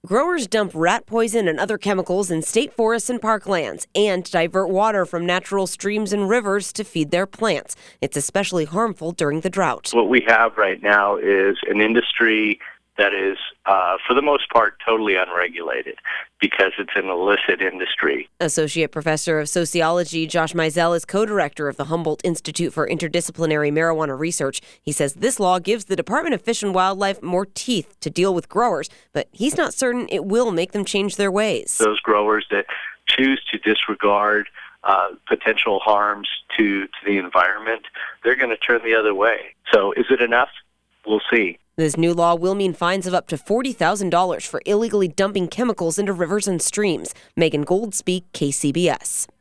Growers dump rat poison and other chemicals in state forests and parklands and divert water from natural streams and rivers to feed their plants. It's especially harmful during the drought. What we have right now is an industry that is, for the most part, totally unregulated because it's an illicit industry. Associate Professor of Sociology Josh Mizell is co-director of the Humboldt Institute for Interdisciplinary Marijuana Research. He says this law gives the Department of Fish and Wildlife more teeth to deal with growers, but he's not certain it will make them change their ways. Those growers that choose to disregard potential harms to the environment, they're going to turn the other way. So is it enough? We'll see. This new law will mean fines of up to $40,000 for illegally dumping chemicals into rivers and streams. Megan Goldsby, KCBS.